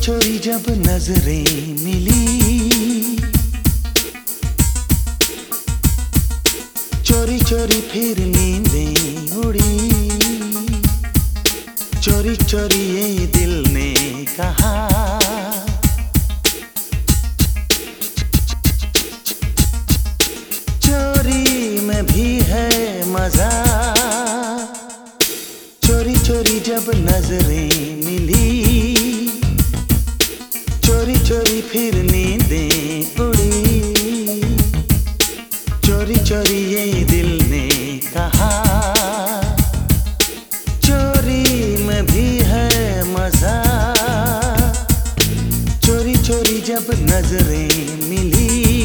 चोरी जब नजरें मिली, चोरी चोरी फिर नींदें उड़ी, चोरी चोरी ये दिल ने कहा, चोरी में भी है मजा। चोरी चोरी जब नजरें मिली, चोरी चोरी फिर नींदें उड़ी, चोरी चोरी ये दिल ने कहा, चोरी में भी है मजा। चोरी चोरी जब नजरें मिली।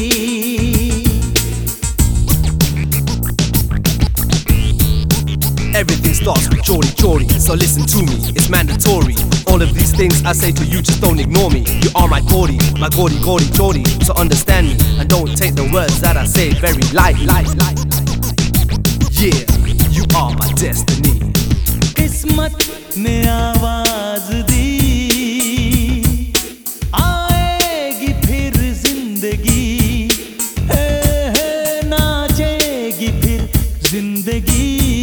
Everything starts with chori chori, so listen to me, it's mandatory. All of these things I say to you, just don't ignore me. You are my gori chori, so understand me and don't take the words that I say very lightly. Yeah, you are my destiny. किस्मत ने आवाज दी, आएगी फिर जिंदगी, नाचेगी फिर जिंदगी,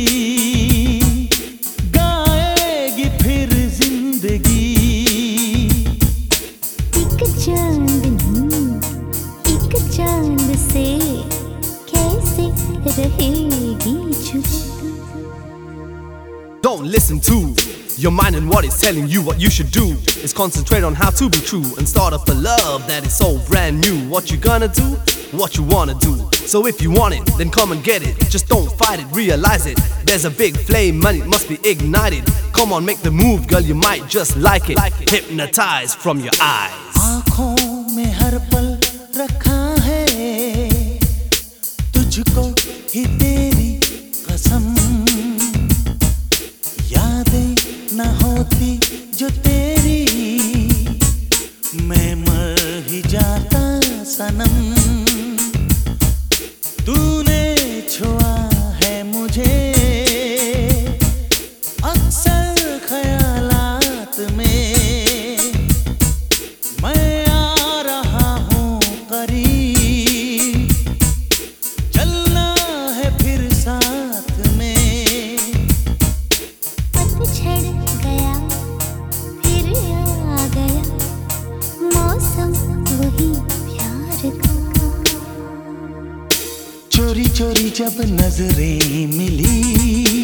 चांद से कैसे रहेगी छुपी। Don't listen to your mind and what it's telling you. What you should do is concentrate on how to be true and start up a love that is so brand new. What you gonna do? What you wanna do. So if you want it, then come and get it. Just don't fight it, realize it. There's a big flame and it must be ignited. Come on, make the move, girl, you might just like it. Hypnotized from your eyes. आँखों में हर पल रखा है तुझको ही तेरी कसम, यादें न होती जो तेरी, मैं मर ही जाता सनम। तूने छुआ है मुझे अक्सर ख्यालात में, मैं आ रहा हूँ करीब, चलना है फिर साथ में। पतझड़ गया फिर आ गया, मौसम वही प्यार का। चोरी चोरी जब नजरें मिली,